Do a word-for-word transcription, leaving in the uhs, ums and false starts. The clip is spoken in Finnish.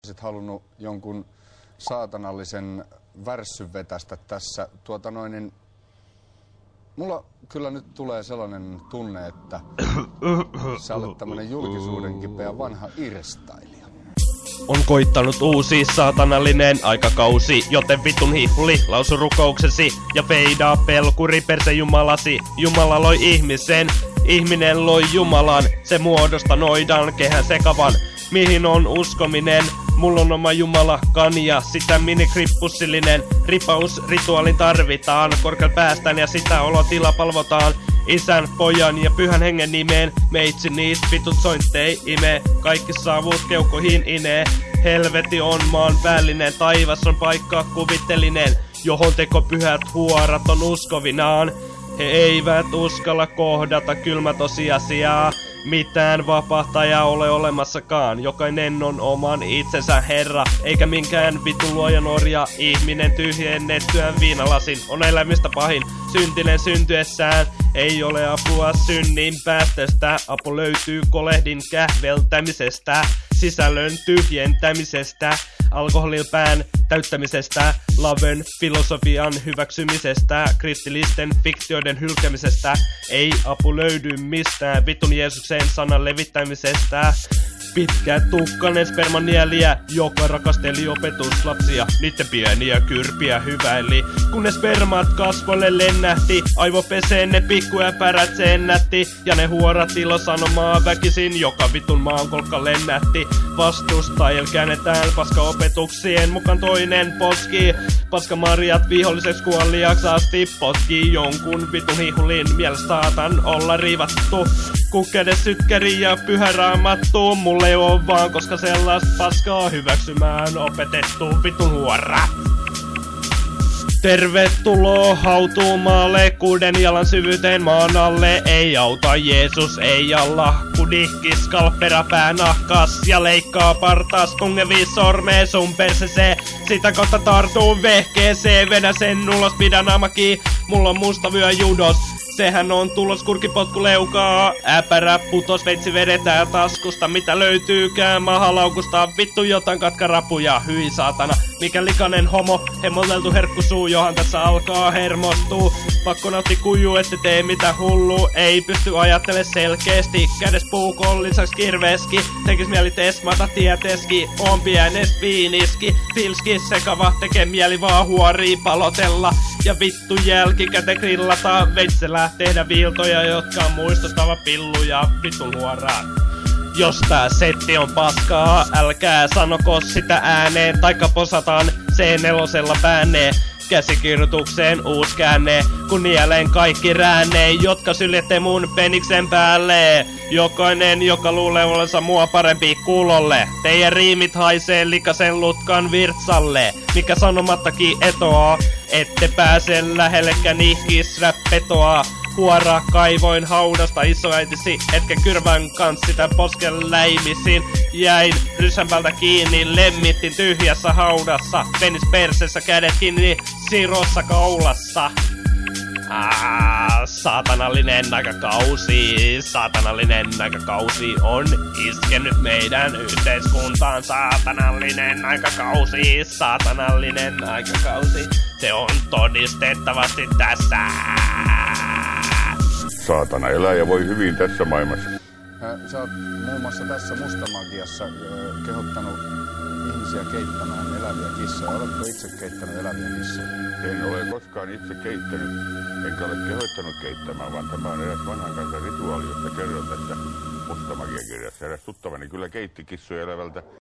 Olisit halunnut jonkun saatanallisen värssyn vetästä tässä. Tuota noin, niin mulla kyllä nyt tulee sellainen tunne, että sä olet tämmönen julkisuuden kipeä vanha irstailija. On koittanut uusi saatanallinen aikakausi, joten vitun hihuli, lausu rukouksesi ja feidaa pelkuri perse jumalasi. Jumala loi ihmisen, ihminen loi Jumalan, se muodosta noidan kehän sekavan. Mihin on uskominen? Mulla on oma Jumala kania, sitä minikrippusillinen ripaus rituaalin tarvitaan. Korkeal päästään ja sitä olotila palvotaan. Isän, pojan ja pyhän hengen nimeen. Meitsi niistä vitut sointtei ime. Kaikki saavut keuhkoihin inee. Helveti on maan päällinen, taivas on paikka kuvittelinen, johon teko pyhät huorat on uskovinaan. He eivät uskalla kohdata kylmä tosiasiaa. Mitään vapahtajaa ole olemassakaan. Jokainen on oman itsensä herra, eikä minkään vitun luojan orja. Ihminen tyhjennettyään viinalasin on elämistä pahin. Syntinen syntyessään ei ole apua synnin päästöstä. Apu löytyy kolehdin kähveltämisestä, sisällön tyhjentämisestä, alkoholin pään täyttämisestä, laven filosofian hyväksymisestä, kristillisten fiktioiden hylkämisestä. Ei apu löydy mistään vitun Jeesuksen sanan levittämisestä. Pitkä tukkanen spermanieliä, joka rakasteli opetuslapsia, niitten pieniä kyrpiä hyväili. Kun ne spermat kasvoille lennähti, aivopeseen ne pikkuäpärät sennätti. Ja ne huorat ilosanomaa väkisin, joka vitun maankolkka lennähti. Vastustajil käännetään paska opetuksien mukaan toinen poski. Paska marjat viholliseksi kuoliaksi asti potki jonkun vitun hihulin mielestä saatan olla riivattu. Kukkeiden sykkäri ja pyhä raamattu, mulle ei oo vaan koska sellaista paskaa hyväksymään opetettu vitun huora. Tervetuloa hautuumaalle, kuuden jalan syvyyteen maan alle. Ei auta Jeesus, ei Allah, kudikki skalppera päänahkas ja leikkaa partaas tungevi sormeen sun persese. Sitä kautta tartuun vehkeeseen, vedä sen ulos, pidän amaki, mulla on musta vyö judos. Sehän on tulos kurkipotku leukaa, äpärä putos, veitsi vedetään taskusta, mitä löytyykään mahalaukusta, vittu jotain katkarapuja, hyi saatana, mikä likainen homo, hemmoneltu herkkusuu, johan tässä alkaa hermostuu, pakko nautti kuju, ette tee mitä hullu, ei pysty ajattele selkeästi, kädes puukon lisäks kirveski, tekis mieli tesmata tieteski, on pienes viiniski, pilski sekava, tekee mieli vaan huorii palotella, ja vittu jälkikäteen grillata, veitsellä tehdä viiltoja, jotka muistuttavat pilluja vitun huoraan. Jos tää setti on paskaa, älkää sanoko sitä ääneen, taikka posataan C neljä pääneen. Käsikirjoitukseen uus käänne, kun nieleen kaikki rääneen, jotka syljette mun peniksen päälle. Jokainen, joka luulee olensa mua parempi kuulolle. Teidän riimit haisee likasen lutkan virtsalle, mikä sanomattakin etoaa. Ette pääse lähellekään nihkisräppetoa. Huora kaivoin haudasta isoäitisi, etkä kyrvän kans sitä posken läimisin. Jäin rysänpältä kiinni, lemmittin tyhjässä haudassa. Penis persessä, kädet kiinni, sirossa kaulassa. Ah, saatanallinen aikakausi, saatanallinen aikakausi on iskenyt meidän yhteiskuntaan. Saatanallinen aikakausi, saatanallinen aikakausi, se on todistettavasti tässä. Saatana elää ja voi hyvin tässä maailmassa. Sä oot muun muassa tässä Mustamagiassa kehottanut ihmisiä keittämään eläviä kissoja. Oletko itse keittänyt eläviä kissoja? En ole koskaan itse keittänyt, enkä ole kehottanut keittämään, vaan tämä on eräs vanhan kansan rituaali, josta kerron tässä Mustamagia-kirjassa. Eräs tuttavani kyllä keitti kissoja elävältä